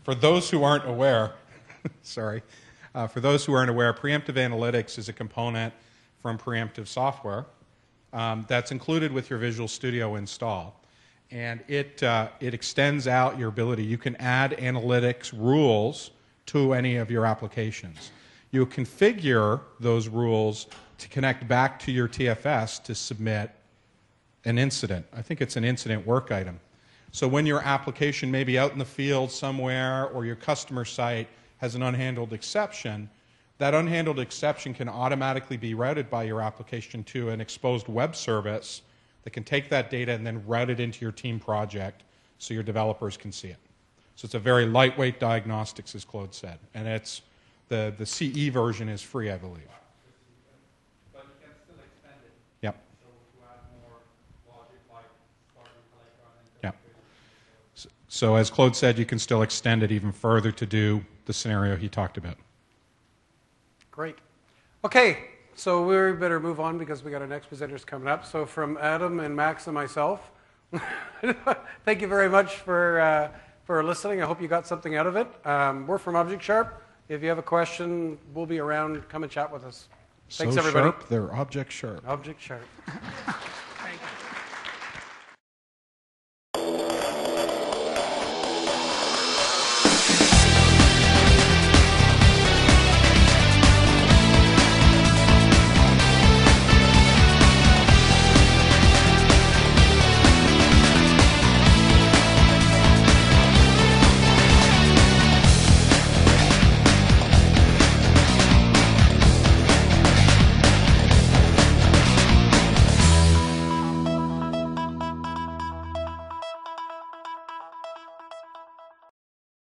sorry. For those who aren't aware, preemptive analytics is a component from preemptive software that's included with your Visual Studio install. And it extends out your ability. You can add analytics rules to any of your applications. You configure those rules to connect back to your TFS to submit an incident. I think it's an incident work item. So when your application may be out in the field somewhere or your customer site has an unhandled exception, that unhandled exception can automatically be routed by your application to an exposed web service that can take that data and then route it into your team project so your developers can see it. So it's a very lightweight diagnostics, as Claude said. And it's the CE version is free, I believe. But you can still expand it. Yep. So to add more logic like starting collector and Yep. So as Claude said, you can still extend it even further to do the scenario he talked about. Great. Okay, so we better move on because we got our next presenters coming up. So from Adam and Max and myself, thank you very much for listening. I hope you got something out of it. We're from Object Sharp. If you have a question, we'll be around. Come and chat with us. Thanks, so everybody. Sharp, they're object sharp. Object Sharp.